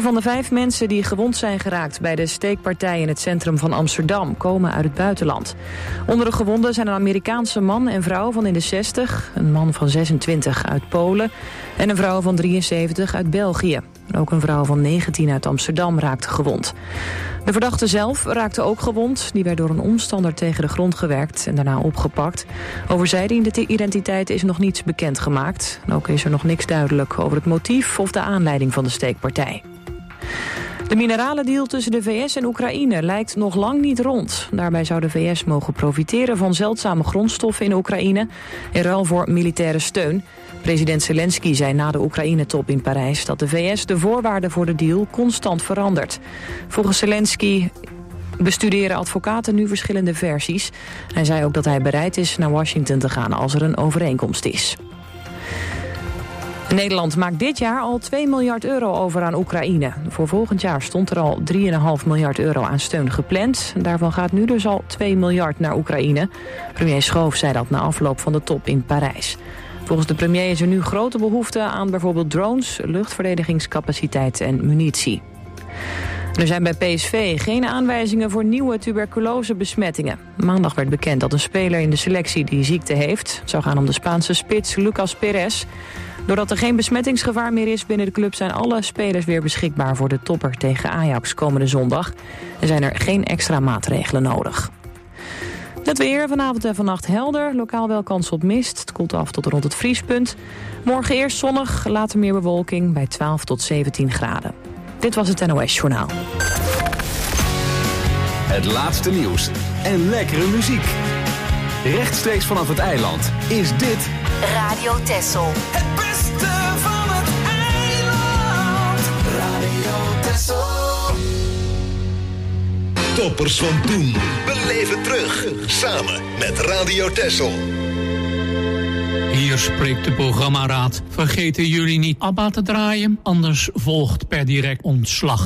van de 5 mensen die gewond zijn geraakt bij de steekpartij in het centrum van Amsterdam komen uit het buitenland. Onder de gewonden zijn een Amerikaanse man en vrouw van in de 60, een man van 26 uit Polen en een vrouw van 73 uit België. Ook een vrouw van 19 uit Amsterdam raakte gewond. De verdachte zelf raakte ook gewond. Die werd door een omstander tegen de grond gewerkt en daarna opgepakt. Over zijn identiteit is nog niets bekendgemaakt. Ook is er nog niks duidelijk over het motief of de aanleiding van de steekpartij. De mineralendeal tussen de VS en Oekraïne lijkt nog lang niet rond. Daarbij zou de VS mogen profiteren van zeldzame grondstoffen in Oekraïne in ruil voor militaire steun. President Zelensky zei na de Oekraïne-top in Parijs dat de VS de voorwaarden voor de deal constant verandert. Volgens Zelensky bestuderen advocaten nu verschillende versies. Hij zei ook dat hij bereid is naar Washington te gaan als er een overeenkomst is. Nederland maakt dit jaar al 2 miljard euro over aan Oekraïne. Voor volgend jaar stond er al 3,5 miljard euro aan steun gepland. Daarvan gaat nu dus al 2 miljard naar Oekraïne. Premier Schoof zei dat na afloop van de top in Parijs. Volgens de premier is er nu grote behoefte aan bijvoorbeeld drones, luchtverdedigingscapaciteit en munitie. Er zijn bij PSV geen aanwijzingen voor nieuwe tuberculosebesmettingen. Maandag werd bekend dat een speler in de selectie die ziekte heeft. Het zou gaan om de Spaanse spits Lucas Perez. Doordat er geen besmettingsgevaar meer is binnen de club zijn alle spelers weer beschikbaar voor de topper tegen Ajax komende zondag. Er zijn er geen extra maatregelen nodig. Het weer, vanavond en vannacht helder. Lokaal wel kans op mist. Het koelt af tot rond het vriespunt. Morgen eerst zonnig, later meer bewolking bij 12 tot 17 graden. Dit was het NOS Journaal. Het laatste nieuws en lekkere muziek. Rechtstreeks vanaf het eiland is dit Radio Texel. Het beste van het eiland. Radio Texel. Toppers van toen. Beleef het terug. Samen met Radio Texel. Hier spreekt de programmaraad. Vergeten jullie niet ABBA te draaien, anders volgt per direct ontslag.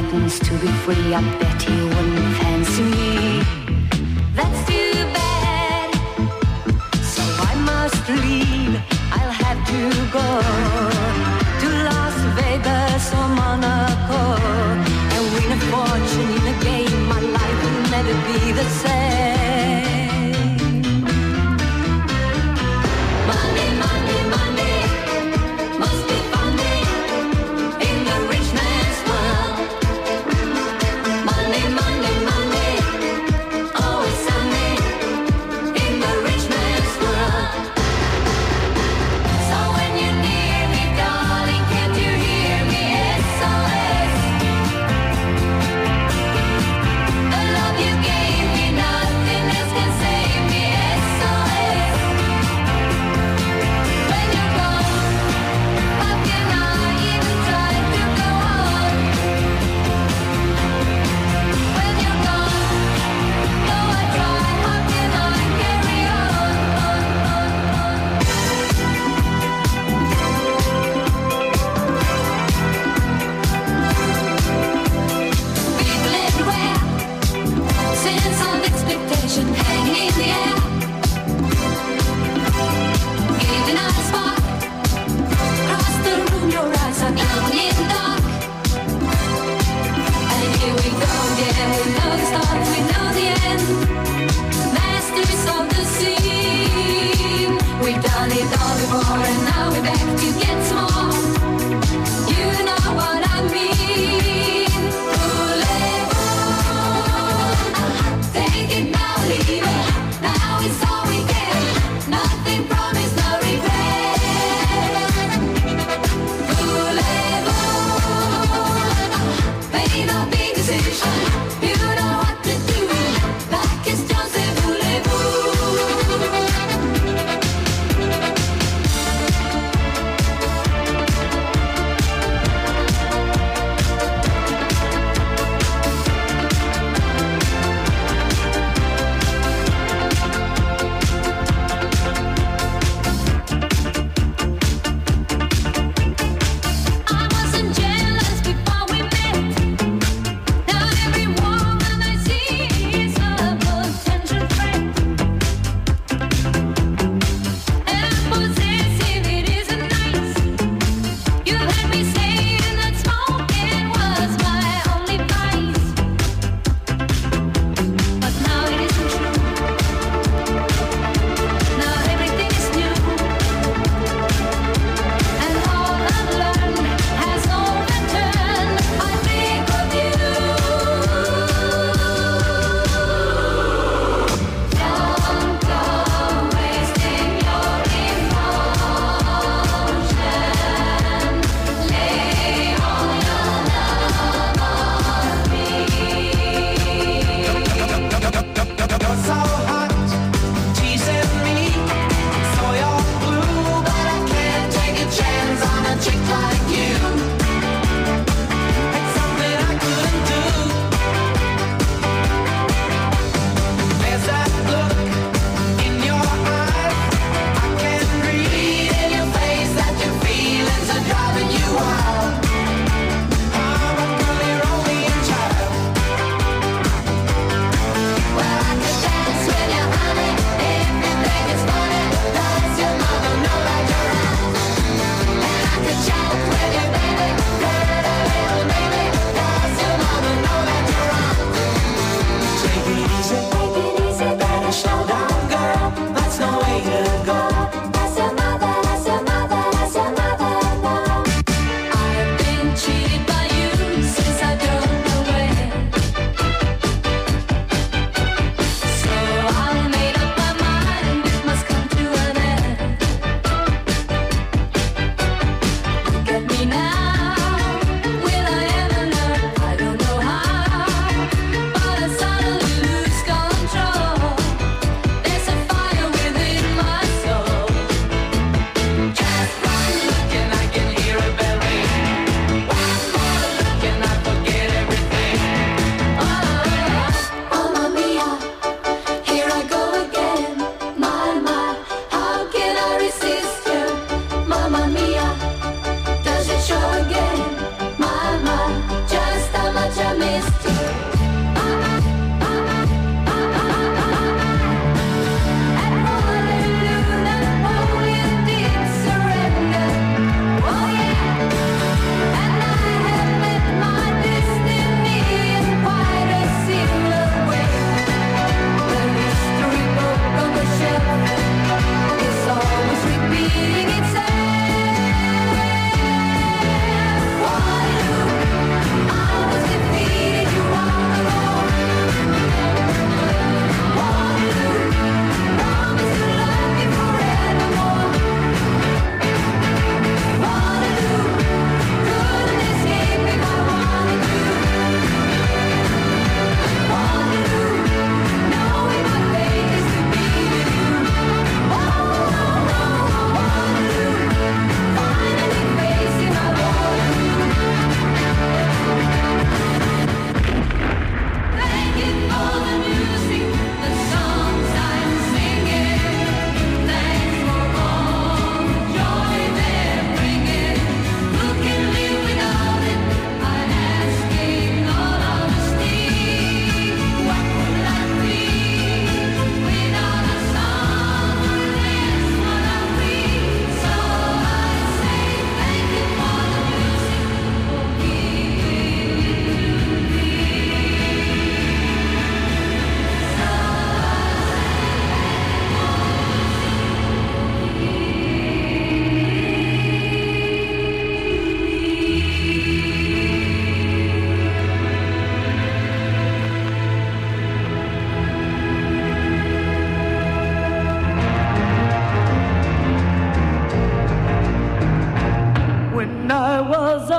happens to be free, I bet he wouldn't fancy me. That's too bad, so I must leave. I'll have to go to Las Vegas or Monaco and win a fortune in a game. My life will never be the same. Money, money, money must be funny in the rich man's world. Money, money, money, always sunny in the rich man's world. So when you're near me,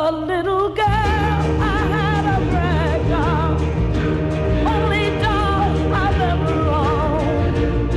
a little girl, I had a rag doll, only doll I've ever owned.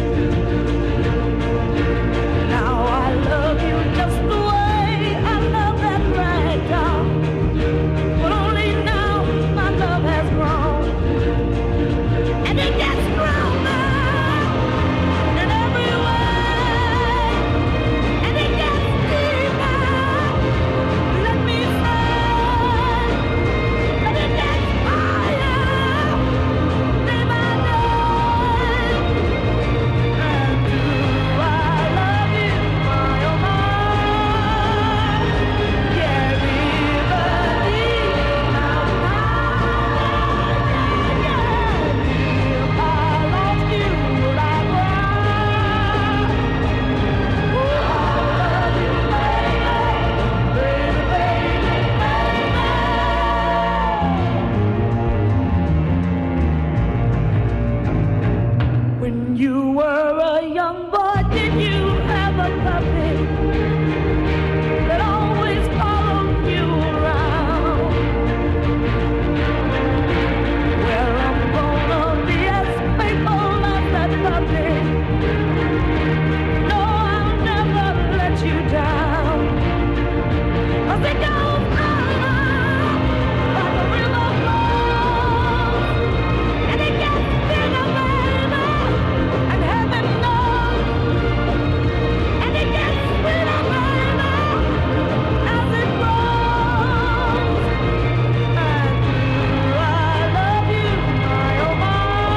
Now I love you just the way I love that rag doll, but only now my love has grown, and it gets stronger in every way, and it gets deeper. Let me say that it gets higher day by day. And do I love you, my oh my? Yeah, river deep, now if I lost you, would I cry? Ooh, I love you, baby, baby, baby. When you were a young boy, did you have a puppy that always followed you around? Well, I'm gonna be as faithful as that puppy. No, I'll never let you down. 'Cause it goes on like a river flows, and it gets bigger, baby, and heaven knows, and it gets sweeter, baby, as it grows. And do I love you, my oh my?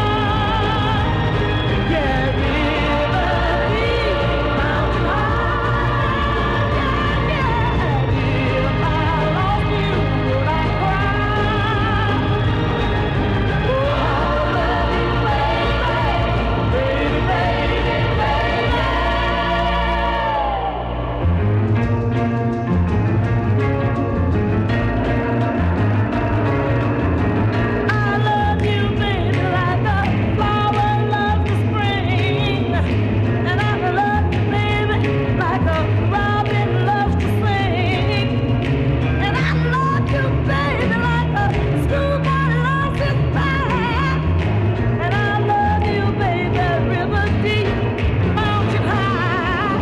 Yeah, river deep, mountain high. Yeah, if I lost you, would I cry? Ooh, I love you, baby, baby, baby, I love you, baby, like a flower loves the spring. And I love you, baby, like a robin loves to sing. And I love you, baby, like a schoolboy loves his band. And I love you, baby, river deep, mountain high.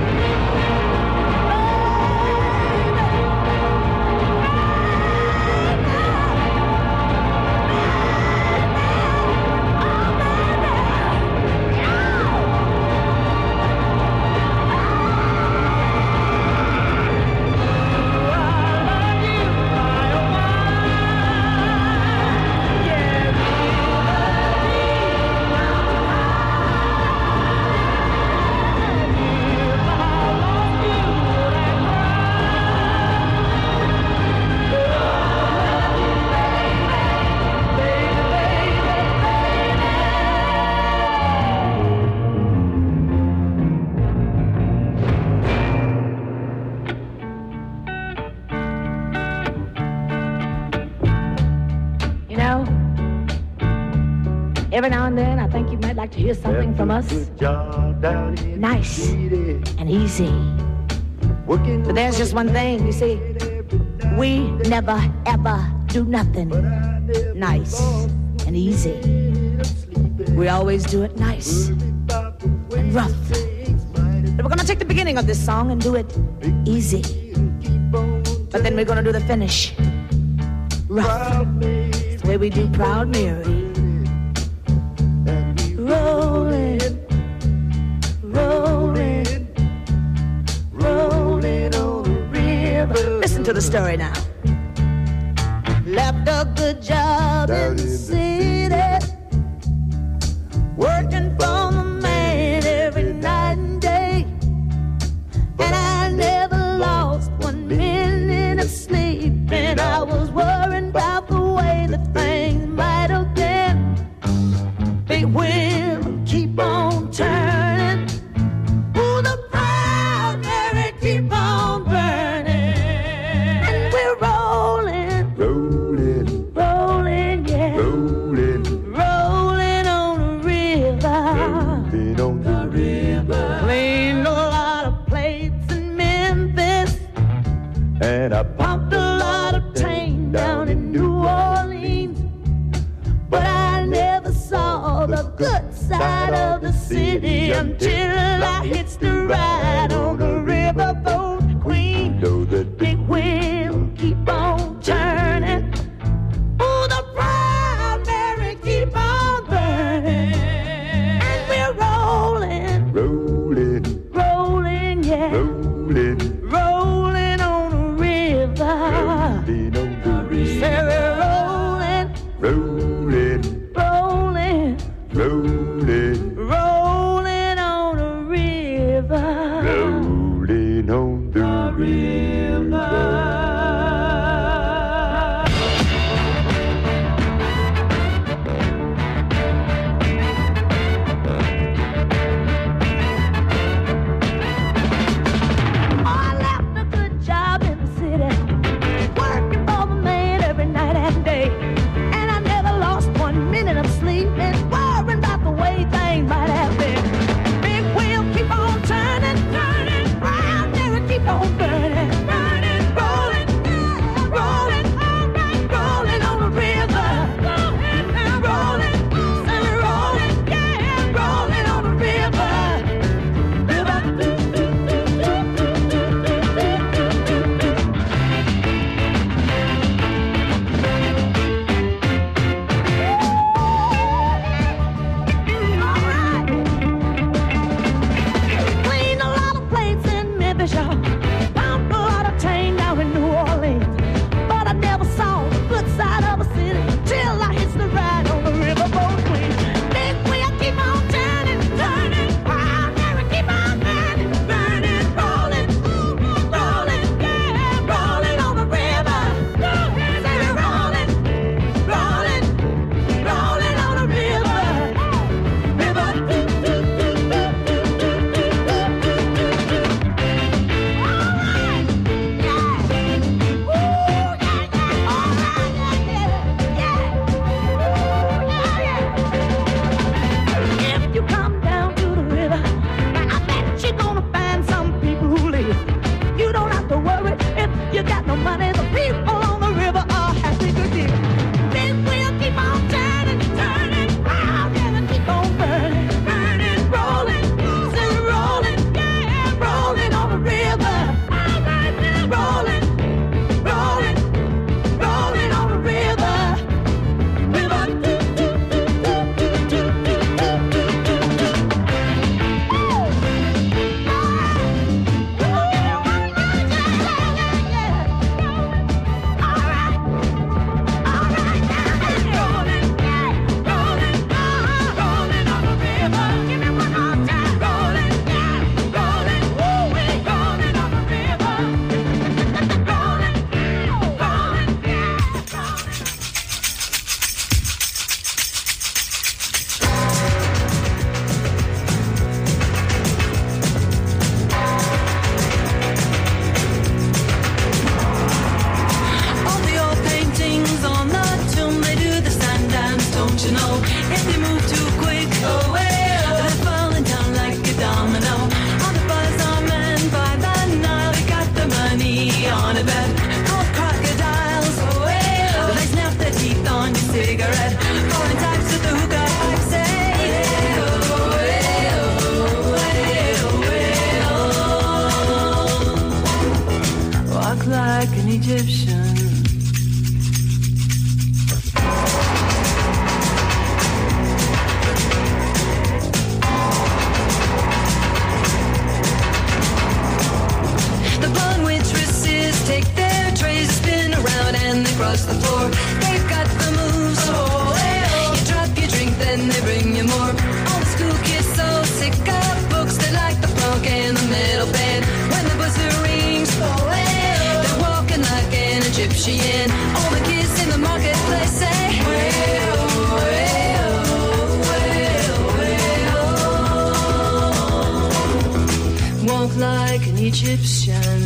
You know, every now and then I think you might like to hear something from us. Nice and easy. But there's just one thing, you see, we never ever do nothing nice and easy. We always do it nice and rough. But we're gonna take the beginning of this song and do it easy. But then we're gonna do the finish rough. It's the way we do Proud Mary. Rolling, rolling, rolling on the river. Listen to the story now. Left a good job in the city, working for the man every night and day. And I never lost 1 minute of sleep, and I was worried about the way that things might have been. Big wheel keep on turning. Ooh, the Proud Mary keep on burning. And we're rolling, rolling, rolling, yeah, rolling, rolling on the river. until I hits the ride on the riverboat queen. Big wheel keep on turning. Oh, the primary keep on burning. And we're rolling, rolling, yeah, rolling on the river. Say we're rolling, rolling on the river. Rolling on the river. I left a good job in the city, working for the man every night and day. And I never lost 1 minute of sleep and worrying about the way things might have been. Big wheel keep on turning, turning round, never keep on burning, burning, rolling, rolling, rolling on the river, rolling, rolling, yeah, rolling on the river. Cleaned a lot of plates in Memphis, y'all. Pumped a lot of tang down in New Orleans. But I never saw the good side of a city till I hits the ride on the riverboat queen. Big wheel keep on turning, turning, round, never keep on burning, burning, rolling, rolling, yeah, rolling on the river. Say we're rolling, rolling, rolling on the river. River. If you come down to the river, I bet you're gonna find some people who live. You don't have to worry if you got no money. The people on the river are happy to give. Big wheel keep on turning, turning round, never keep on burning, burning, rolling, still rolling, yeah, rolling on the river. Rolling, rolling, rolling on the river. River. All the old paintings on the tomb, they do the sand dance, don't you know? If you move too quick, they're falling down like a domino. On the bazaar man by the Nile, he got the money on a bet. Called crocodiles, they snap their teeth on your cigarette. Foreign types with the hookah pipe say, walk like an Egyptian. The blonde waitresses take their trays, spin around and they cross the floor. They've got the moves, you drop your drink, then they bring you more. All the school kids so sick of books, they like the funk and the metal band. When the buzzer rings, they're walking like an Egyptian. All the kids in the marketplace say, walk like an Egyptian.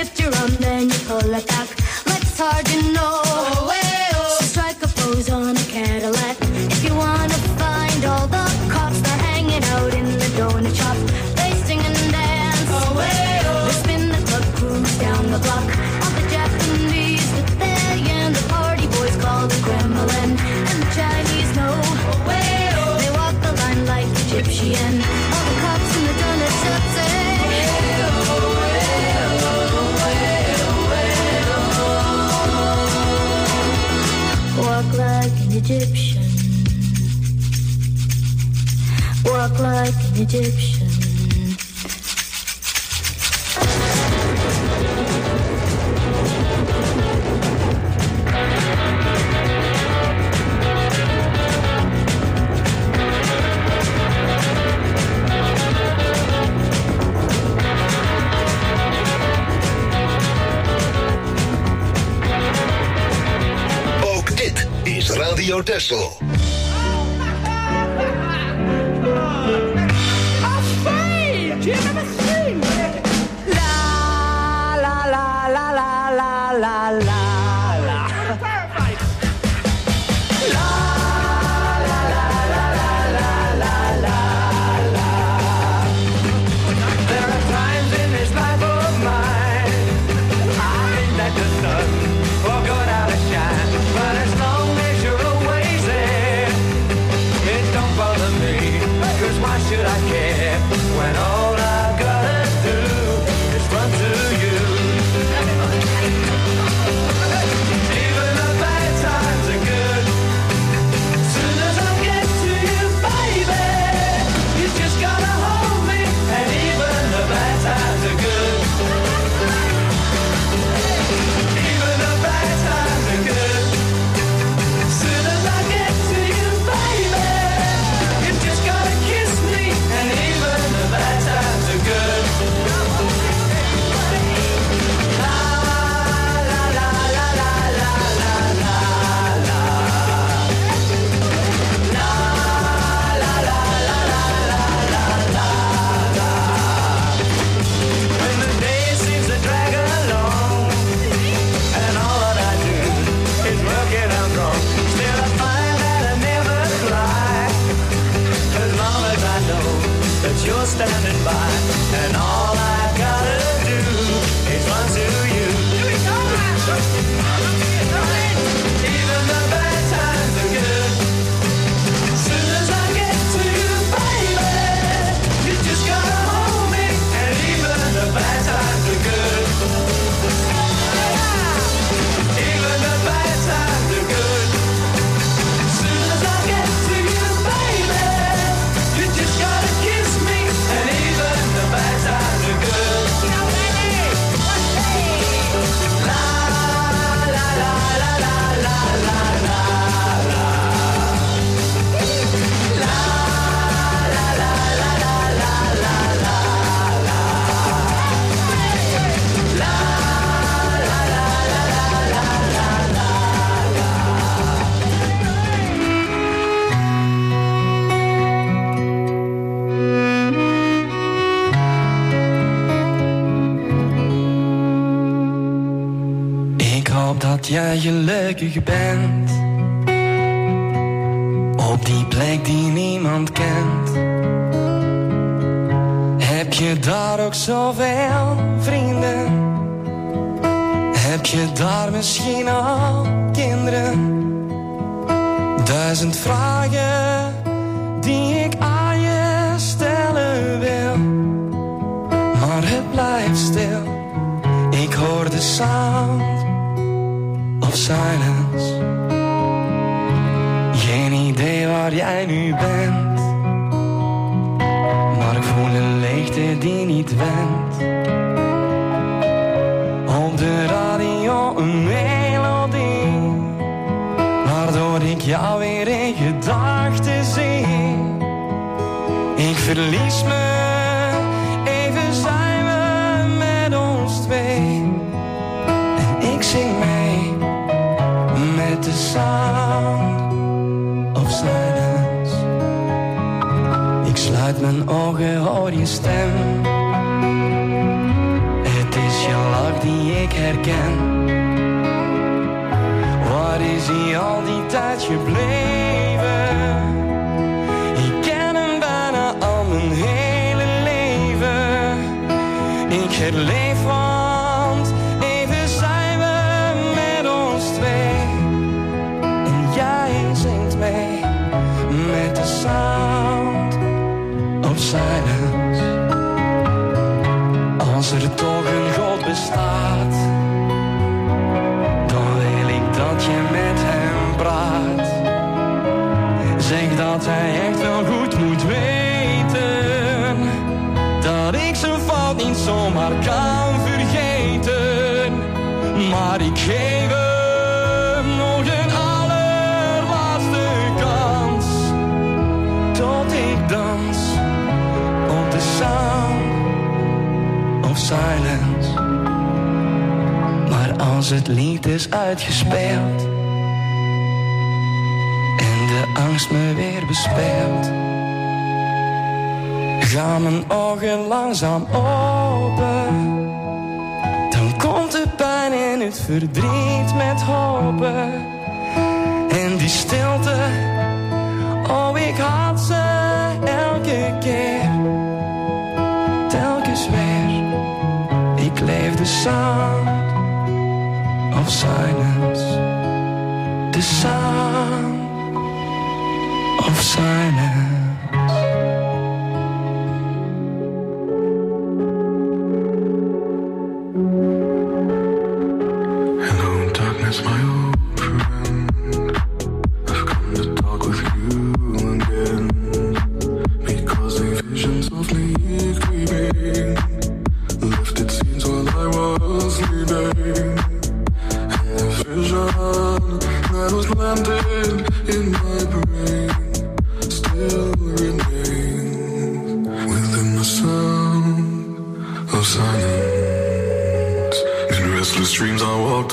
twist your arm, then you pull it back. Let's hard, you know. So strike a pose on a Cadillac. If you wanna find all the cops, they're hanging out in the donut shop. They sing and dance. They spin the club, cruise down the block. All the Japanese Italian, the party boys call the Kremlin, and the Chinese know. They walk the line like Egyptian. All the cops in the donut shop say. Walk like an Egyptian. Walk like an Egyptian. Ook dit is Radio Texel. Standing by, and all I gotta do is run to you. Even the bad times are good. Soon as I get to you, baby, you just gotta hold me, and even the bad times are good. Even the bad times are good. Soon as I get to you, baby, you just gotta kiss me. And even the bad times are good. La la la la la la la la la. La la la la la la la la la. La la la la la la Ik hoop dat jij gelukkig bent op die plek die niemand kent. Heb je daar ook zoveel vrienden? Heb je daar misschien al kinderen? 1000 vragen die ik aan je stellen wil, maar het blijft stil. Ik hoor de sound of silence. Geen idee waar jij nu bent, maar ik voel een leegte die niet went. Op de radio een melodie, waardoor ik jou weer in gedachten zie. Ik verlies me, even zijn we met ons twee. En ik zing mee met de sound of silence. Ik sluit mijn ogen, hoor je stem. Het is je lach die ik herken. Waar is hij al die tijd gebleven? Ik ken hem bijna al mijn hele leven. Ik herleef, want even zijn we met ons twee. En jij zingt mee met de sound of silence. Als er toch een God bestaat, dan wil ik dat je met hem praat. Zeg dat hij echt wel goed moet weten dat ik zijn fout niet zomaar kan vergeten. Maar ik geef hem nog een allerlaatste kans, tot ik dans op de sound of silence. Maar als het lied is uitgespeeld en de angst me weer bespeelt, gaan mijn ogen langzaam open. Dan komt de pijn en het verdriet met hopen. En die stilte, oh ik had ze elke keer. Telkens weer, ik leef de sound of silence. The sound of silence. Hello darkness, my old friend. I've come to talk with you again, because a vision softly creeping lifted scenes while I was sleeping. And the vision that was landed in my brain still remains within the sound of silence. In restless dreams I walked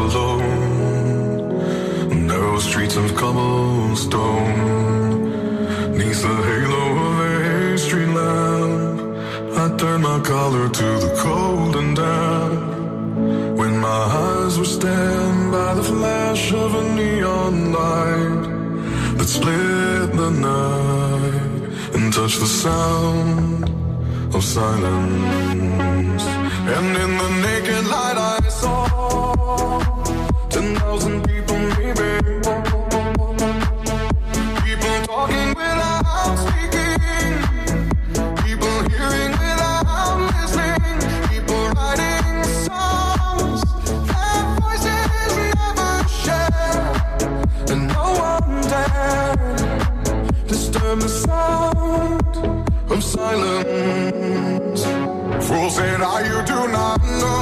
alone, narrow streets of cobblestone. Neath the halo of a street lamp, I turned my collar to the cold and damp. When my eyes were stabbed by the flash of a neon light that split the night and touched the sound of silence. And in the naked light I saw 10,000 people maybe, people talking without speaking, people hearing without listening, people writing songs that voices never share, and no one dared disturb the sound of silence. Fools said, you do not know.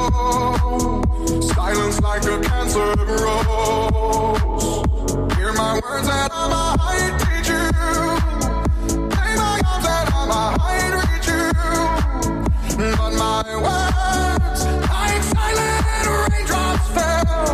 Silence like a cancer grows. Hear my words and I might teach you. Play my arms and I might reach you. But my words, like silent raindrops, fell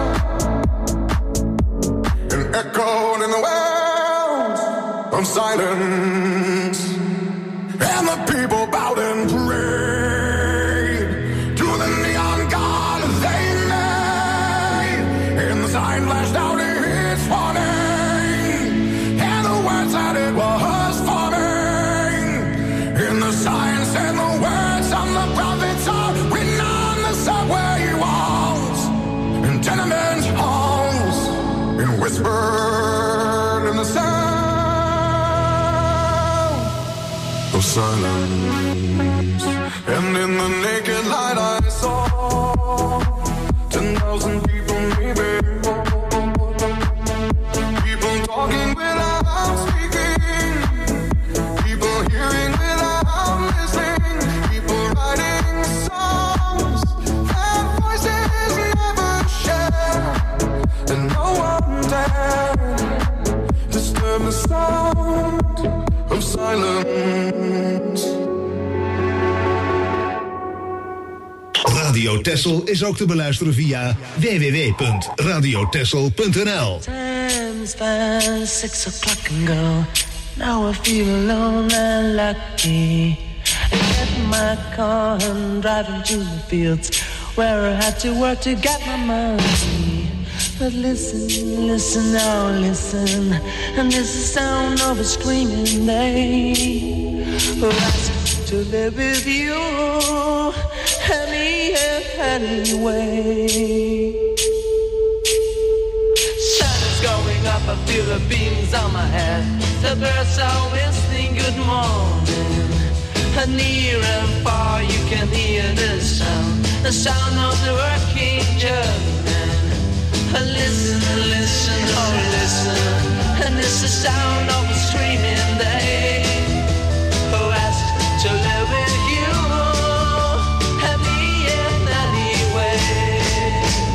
and echoed in the wells of silence. And the people bowed and prayed to the neon god they made. And the sign flashed out its warning, and the words that it was forming. And the signs and the words of the prophets are written on the subway walls and tenement halls, and whispered in the sound of silence. And in the naked light I saw 10,000 people maybe, people talking without speaking, people hearing without listening, people writing songs that voices never share, and no one dared disturb the sound of silence. Radio Texel is ook te beluisteren via www.radiotexel.nl. Time's fast, 6 o'clock and go. Now I feel alone and lucky. I get in my car and drive into the fields. where I had to work to get my money. But listen, listen now, listen, and this is the sound of a screaming day who asked to live with you anyway. Sun is going up, I feel the beams on my head. The birds are whistling good morning. And near and far you can hear the sound of the working German. Listen, listen, oh listen, and it's the sound of a screaming day who asked to live with you and me in any way.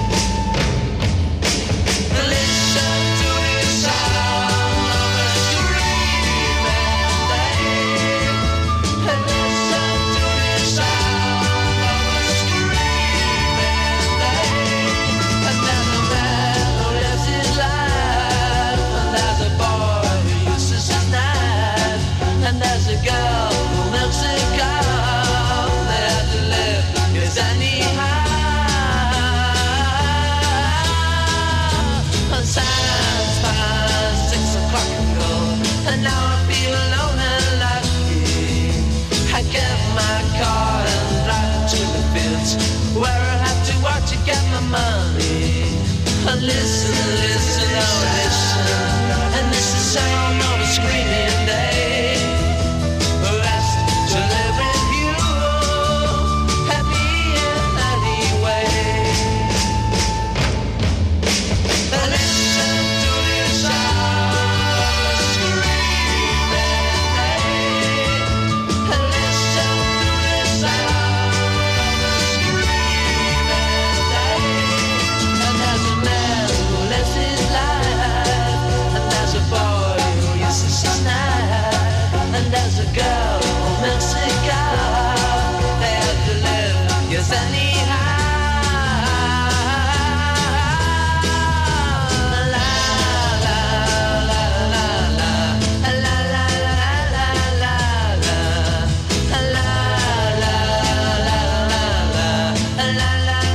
Listen to the sound of a screaming day. Listen to the sound of a screaming day. And then a man who lives his life, and there's a boy who uses his knife, and there's a girl who milks a cow. They have to live, yes anyhow. And time's past 6 o'clock ago, and now I feel alone and lucky. I get my car and drive to the fields where I have to work to get my money. And listen, listen, oh listen, and this is the sound of a screaming day who asked to live with you, happy in any way. Listen to the sound of a screaming day. Listen to the sound of a screaming day. And there's a man who lives his life, and there's a boy who uses his knife, and there's a girl who milks a cow. They have to live, yes anyhow. La la la la la, la la la la la la, la la la la la, la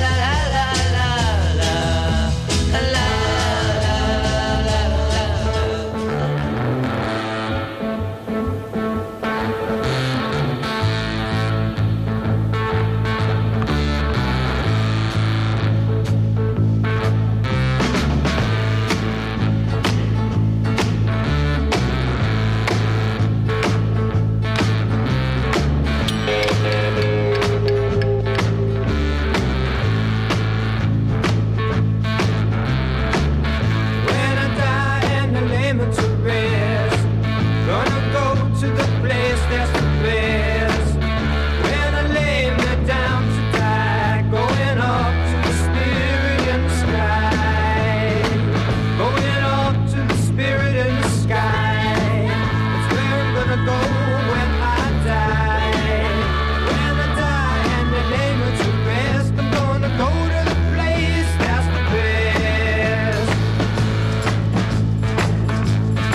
when I die and I lay me to rest, gonna go to the place that's the best. When I lay me down to die, going up to the spirit in the sky, going up to the spirit in the sky. That's where I'm gonna go when I die. When I die and they lay me to rest, I'm gonna go to the place that's the best.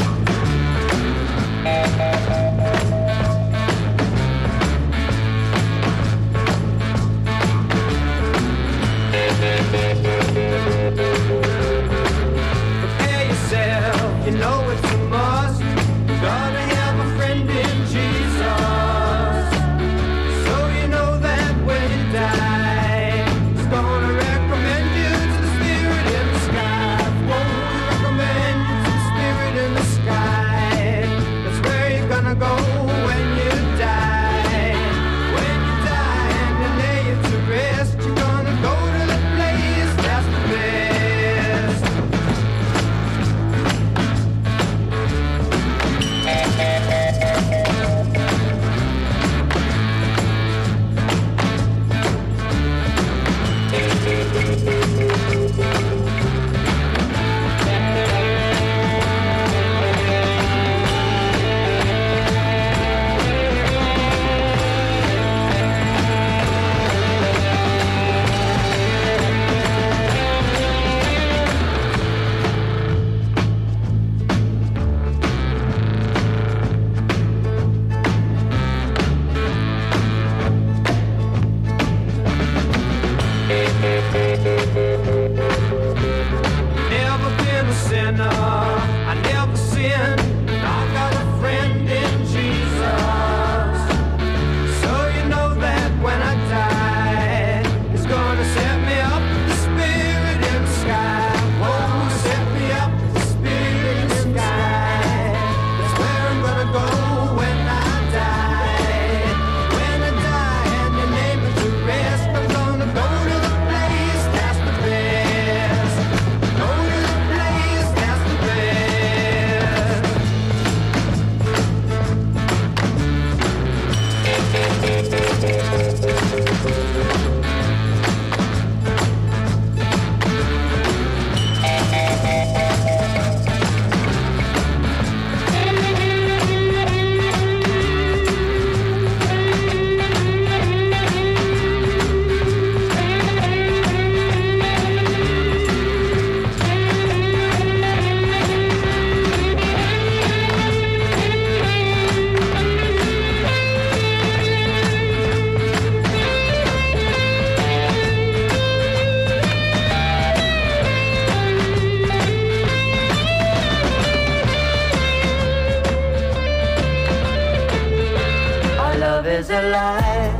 is alive.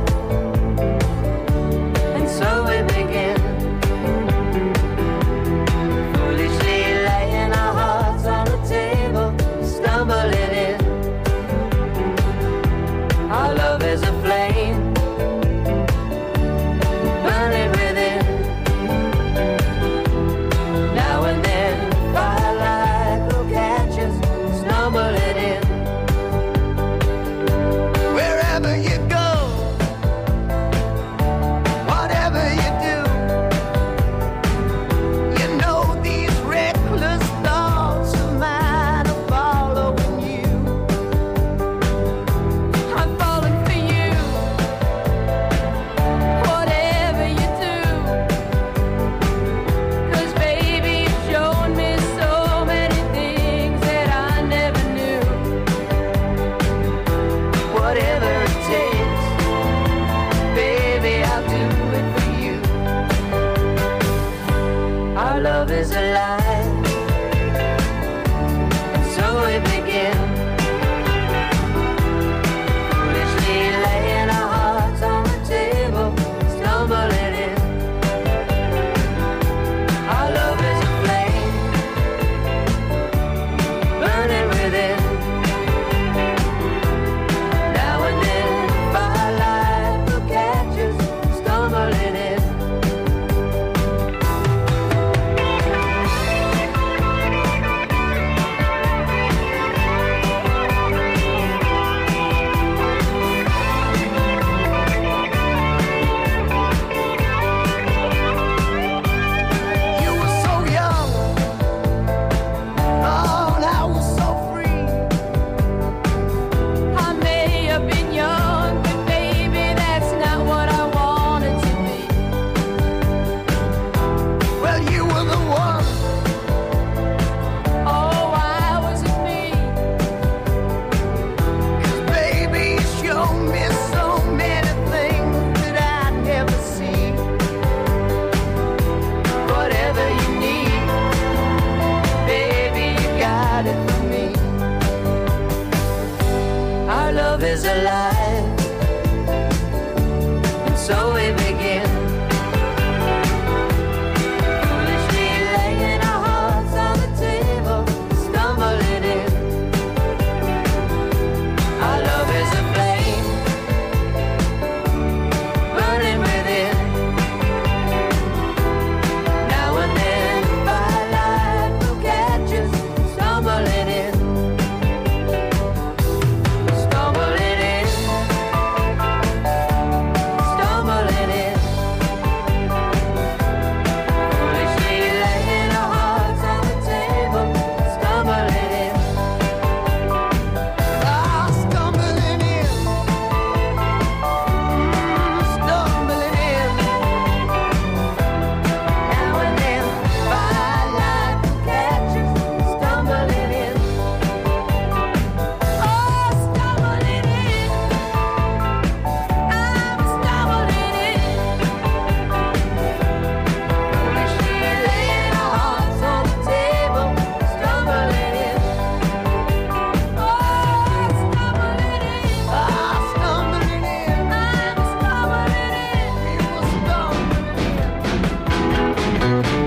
And so we begin, foolishly laying our hearts on the table, stumbling in. Our love is a flame, burning within. Now and then, firelight will catch us, stumbling in. Wherever you go, whatever you do, you know these reckless thoughts of mine are following you. I'm falling for you, whatever you do. 'Cause baby, you've shown me so many things that I never knew. Whatever it takes, baby, I'll do it for you. Our love is alive, and so we begin, foolishly laying our hearts on the table, stumbling in. Our love is a flame, burning within. Now and then, firelight will catch us, stumbling in. You were so young, oh, and I was so free. I may have been young, but baby, that's not what I wanted to be. Well, you were the one. Oh, I wasn't me. 'Cause baby, you showed me so many things that I never see. Whatever you need, baby, you got it for me. Our love is alive, and so we begin, foolishly laying our hearts on the table, stumbling in. Our love is a flame, burning within. Now and then, firelight will catch us, stumbling in. Stumbling in, stumbling in. Foolishly laying our hearts on the table, stumbling in. Ah, stumbling in, stumbling in. Now and then, firelight will catch us, stumbling in. Oh, stumbling in, I'm stumbling in. Foolishly laying our hearts on the table, stumbling in. Oh, stumbling in, ah, stumbling in, I'm stumbling in. We were stumbling in.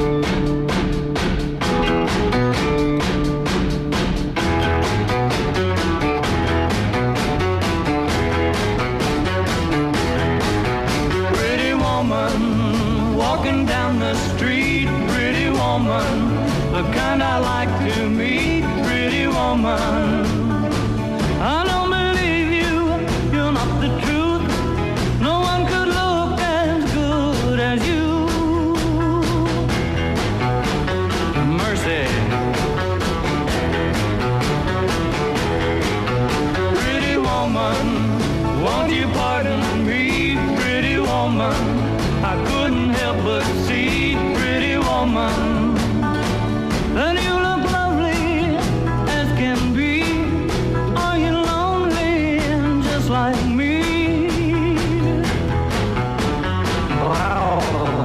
Pretty woman, walking down the street. Pretty woman, the kind I like to meet. Pretty woman, I don't believe you, you're not the truth. No one could look as good as you. Mercy. Pretty woman, won't you pardon me? Pretty woman, I couldn't help but see. Pretty woman, and you look lovely as can be. Are you lonely just like me? Wow.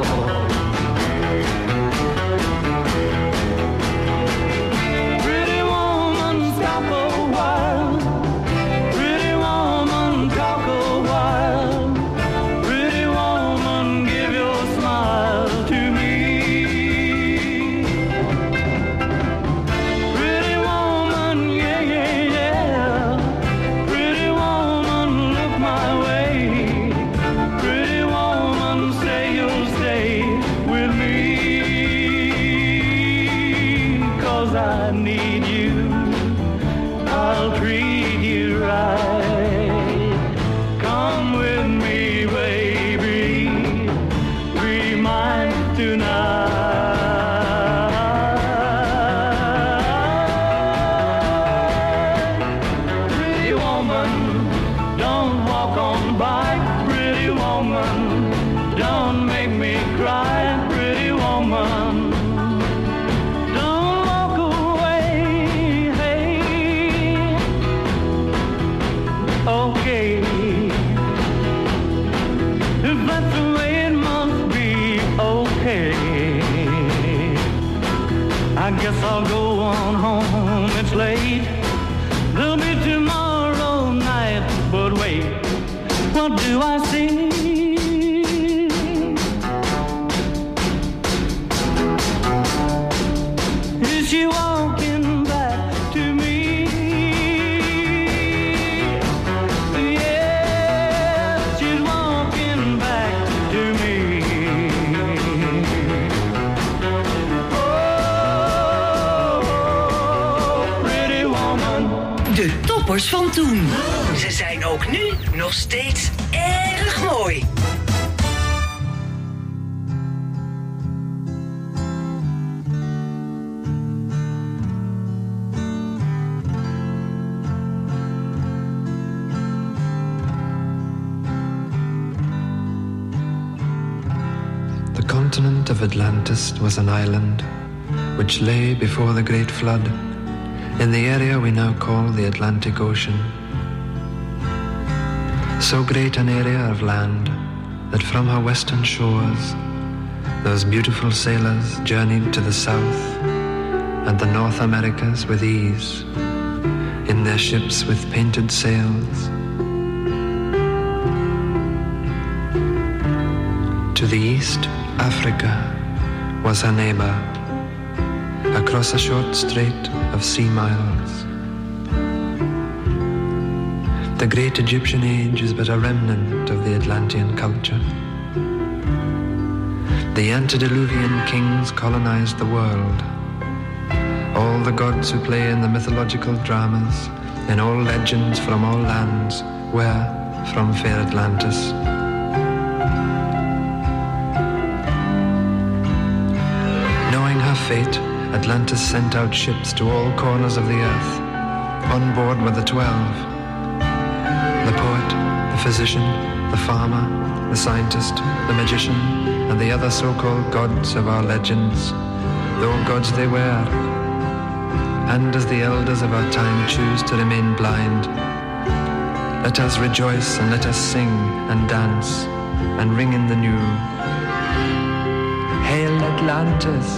Pretty woman, stop a while. Pretty woman, talk a while. But wait, what do I see? Is she walking back to me? Yeah, she's walking back to me. Oh, pretty woman. De toppers van toen. Ze zijn ook nu nog steeds erg mooi. The continent of Atlantis was an island which lay before the great flood in the area we now call the Atlantic Ocean. So great an area of land that from her western shores those beautiful sailors journeyed to the South and the North Americas with ease in their ships with painted sails. To the east, Africa was her neighbor, across a short strait of sea miles. The great Egyptian age is but a remnant of the Atlantean culture. The antediluvian kings colonized the world. All the gods who play in the mythological dramas, in all legends from all lands, were from fair Atlantis. Knowing her fate, Atlantis sent out ships to all corners of the earth. On board were the 12. The poet, the physician, the farmer, the scientist, the magician, and the other so-called gods of our legends, though gods they were. And as the elders of our time choose to remain blind, let us rejoice and let us sing and dance and ring in the new. Hail Atlantis!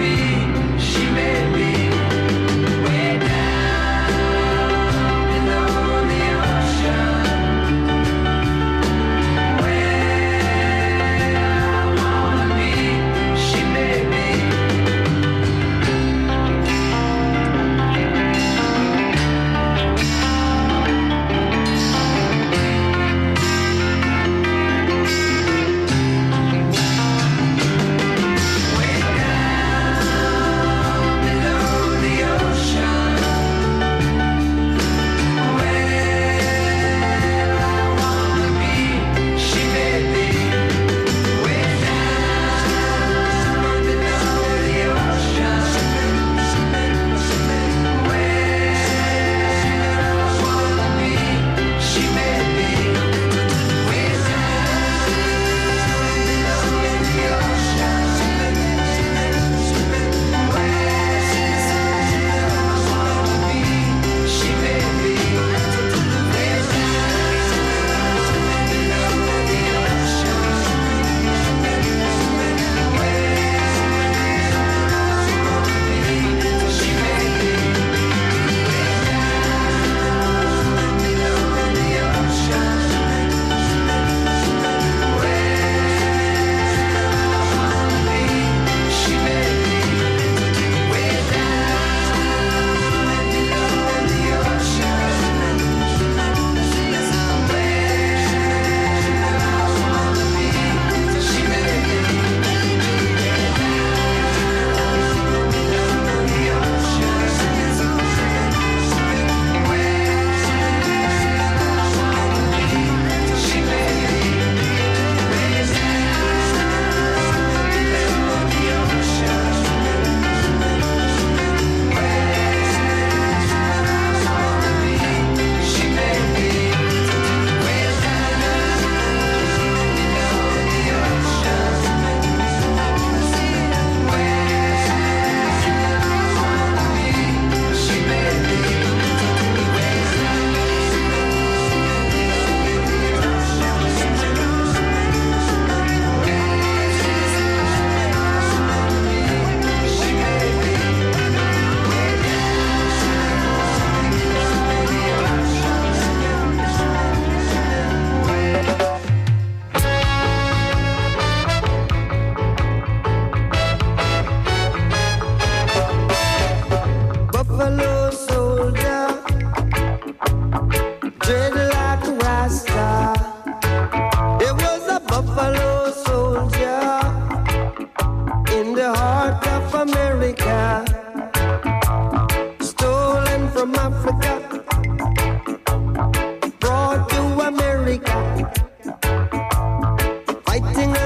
She may be way down below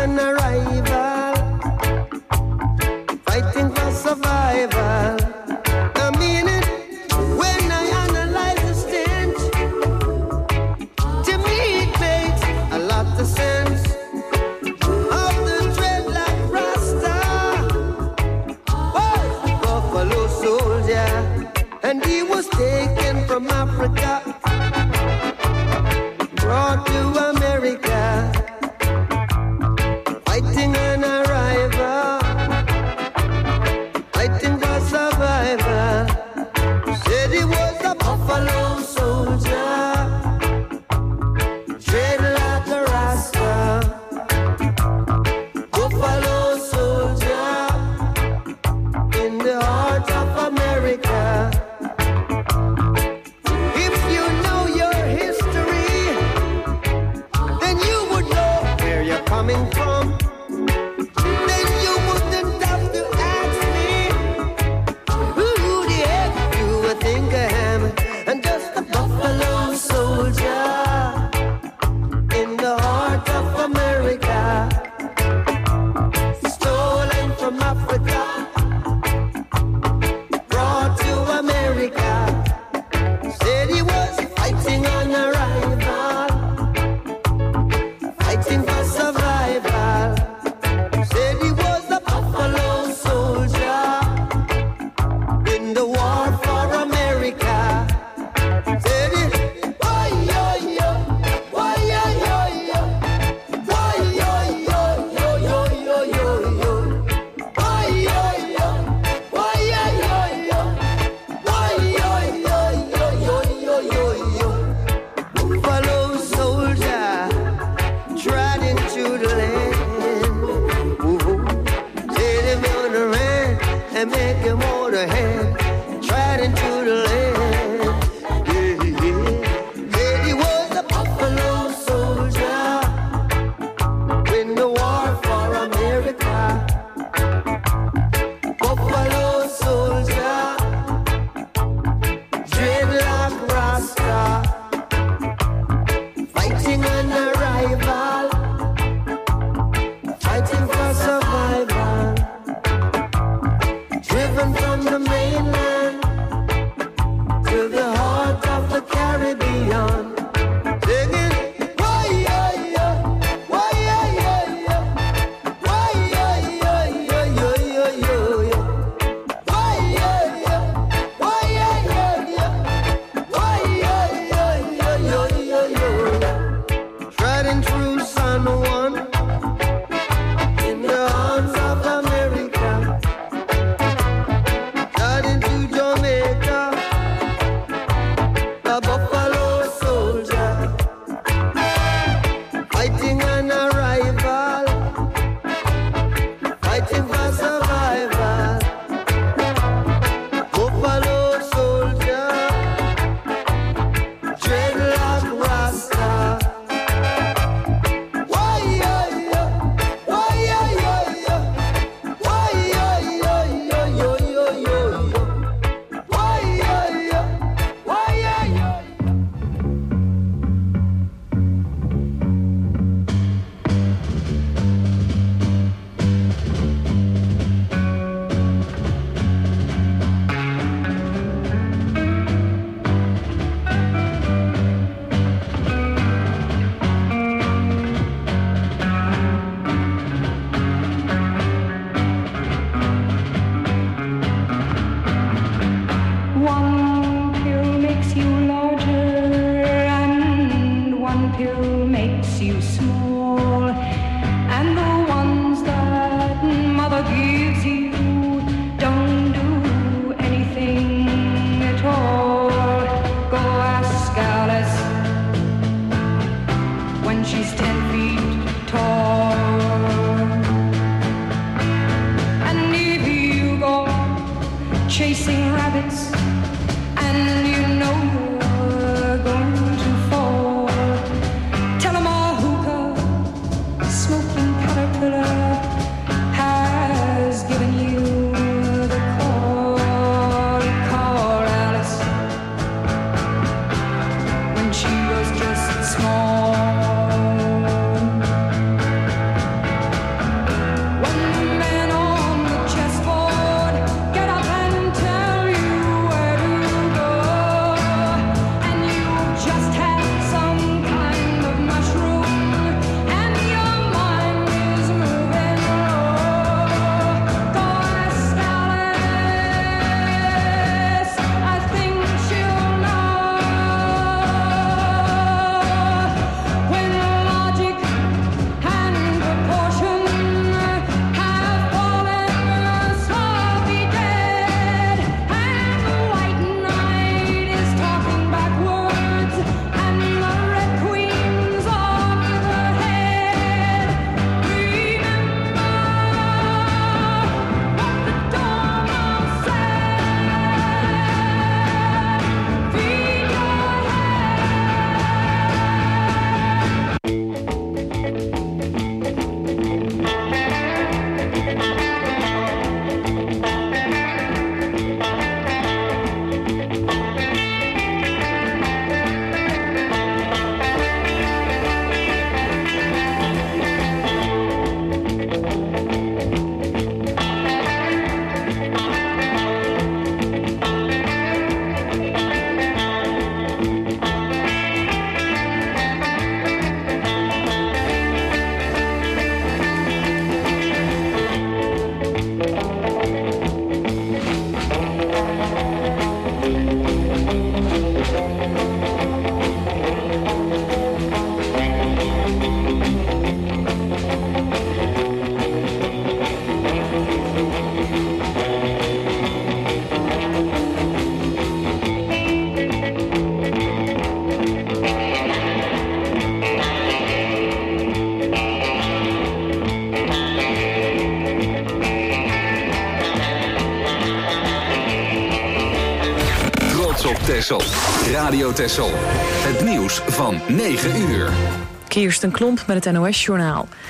on arrival, fighting for survival. I mean it when I analyze the stench. To me it makes a lot of sense. Of the dreadlock Rasta was a buffalo soldier, and he was taken from Africa, brought to America, fighting on arrival, fighting for survival. Said he was a buffalo soldier, dreadlock Rasta, buffalo soldier in the heart of America. If you know your history, then you would know where you're coming from. Then you wouldn't have to ask me who the heck you would think I am. I'm just a buffalo soldier in the heart of America, stolen from Africa, brought to America. Said he was fighting on arrival, fighting for survival. Said he was a buffalo soldier in the war for America. Said he, why yo yo, why yo yo yo, why yo yo yo yo yo yo yo, why yo yo, why yo yo yo, why yo yo yo yo yo yo yo. Buffalo soldier trod into the land. Woo-hoo. Said him on the land and make him hold a hand. Trod into the land. Yeah, yeah. Said he was a buffalo soldier in the war for America. Buffalo soldier, dreadlock Rasta, fighting on arrival, fighting for survival, driven from the mainland to the heart of the Caribbean, singing, why yeah yeah, why yeah yeah yeah, why yeah yeah yeah yeah yeah yeah, why yeah yeah, why yeah yeah yeah, why yeah yeah yeah yeah yeah yeah. Treading through San Juan in the arms of America, treading to Jamaica, a buffalo soldier, fighting on arrival, fighting for survival. Buffalo soldier, dreadlock Rasta. Why yeah yeah, why yeah yeah yeah, why yeah yeah yeah yeah yeah yeah, why yeah yeah, why yeah yeah. One pill makes you larger and one pill makes you small, and the ones that mother gives you don't do anything at all. Go ask Alice when she's 10 feet tall. And if you go chasing rabbits and you know you're going to fall, tell 'em a hookah smoking caterpillar has given you the call. Call Alice when she was just small. Texel. Radio Texel. Het nieuws van 9 uur. Kirsten Klomp met het NOS-journaal.